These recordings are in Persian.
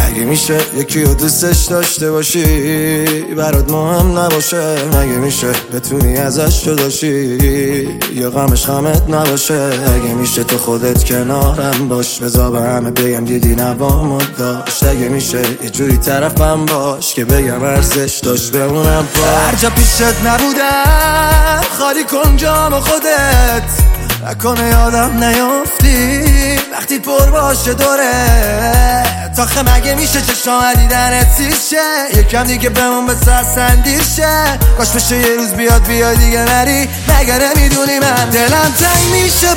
مگه میشه یکی رو دوستش داشته باشی برات مهم نباشه؟ مگه میشه بتونی ازش جداشی یا غمش غمت نباشه؟ مگه میشه تو خودت کنارم باش بذار به همه بگم دیدی نبامو داشت؟ مگه میشه یه جوری طرفم باش که بگم ارزش داشت بمونم پاش؟ هر جا پیشت نبودم خالی کن جام خودت، نکنه یادم نیافتی وقتی پر باشه دوره تاخه. مگه میشه چشام دیدنت سیشه یکم دیگه بمون به سندیر شه؟ کاش بشه یه روز بیاد دیگه نری. مگه نمیدونی من دلم تنگ میشه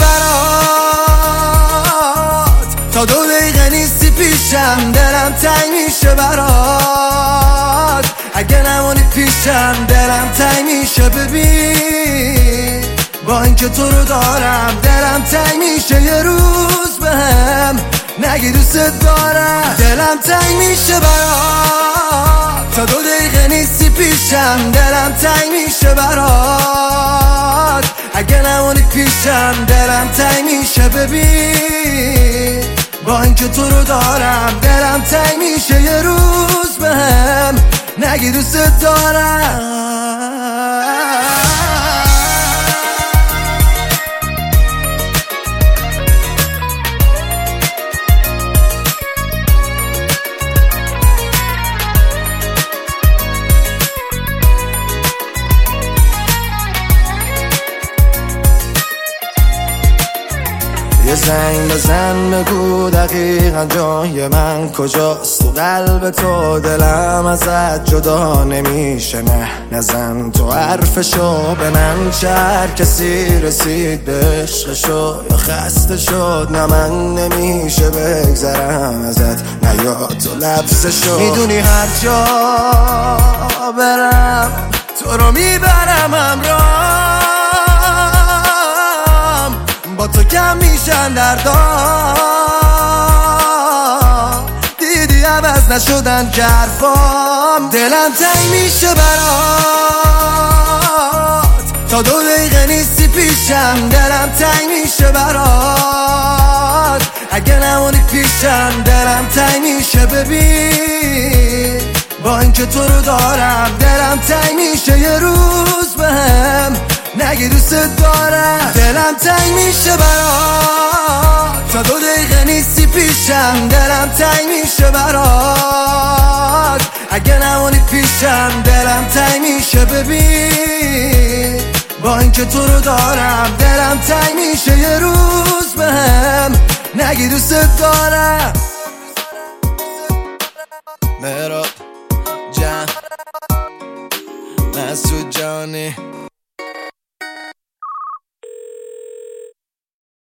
برات تا 2 دقیقه نیستی پیشم؟ دلم تنگ میشه برات اگه نمونی پیشم. دلم تنگ میشه ببین با اینکه تو رو دارم. دلم تنگ میشه یه روز بهم نگی دوست دارم. دلم تنگ میشه برات تا 2 دقیقه نیستی پیشم. دلم تنگ میشه برات اگه نمونی پیشم. دلم تنگ میشه ببین با اینکه تو رو دارم. دلم تنگ میشه یه روز بهم نگی دوست دارم. یه زنگ بزن بگو دقیقا جای من کجاست تو قلب تو. دلم ازت جدا نمیشه نه نزن تو حرفشو به من. هر کسی رسید به عشقشو یا خسته شد نه من نمیشه بگذرم ازت نه یا تو لبسشو. میدونی هر جا برم تو رو میبرم همراه با تو کم میشن دردام. دیدی عوض نشدن که حرفام. دلم تنگ میشه برات تا 2 دقیقه نیستی پیشم. دلم تنگ میشه برات اگه نمونی پیشم. دلم تنگ میشه ببین با اینکه تو رو دارم. دلم تنگ میشه یه روز بهم نگی دوست دارم. دلم تنگ میشه برات تا 2 دقیقه نیستی پیشم. دلم تنگ میشه برات اگه نمونی پیشم. دلم تنگ میشه ببین با اینکه تو رو دارم. دلم تنگ میشه یه روز بهم نگی دوست دارم. مهراب جان مسعود جانی